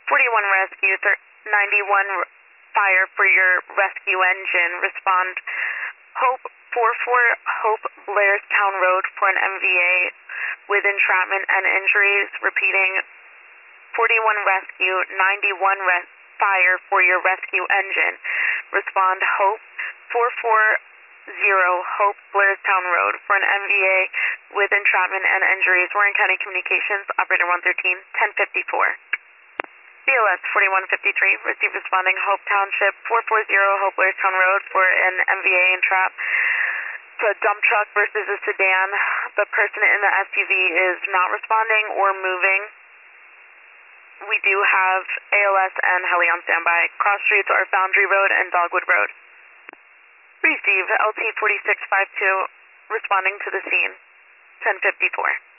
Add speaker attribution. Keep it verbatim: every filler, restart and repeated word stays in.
Speaker 1: forty-one rescue, ninety-one fire for your rescue engine. Respond Hope forty-four Hope Blairstown Road for an M V A with entrapment and injuries. Repeating, forty-one rescue, ninety-one res fire for your rescue engine. Respond Hope four forty Hope Blairstown Road for an M V A with entrapment and injuries. Warren County Communications, operator one thirteen, ten fifty-four. B L S forty-one fifty-three, receive responding Hope Township four forty Hope Blairstown Road for an M V A entrap. It's a dump truck versus a sedan. The person in the S U V is not responding or moving. We do have A L S and heli on standby. Cross streets are Foundry Road and Dogwood Road. Receive L T forty-six fifty-two responding to the scene, ten fifty-four.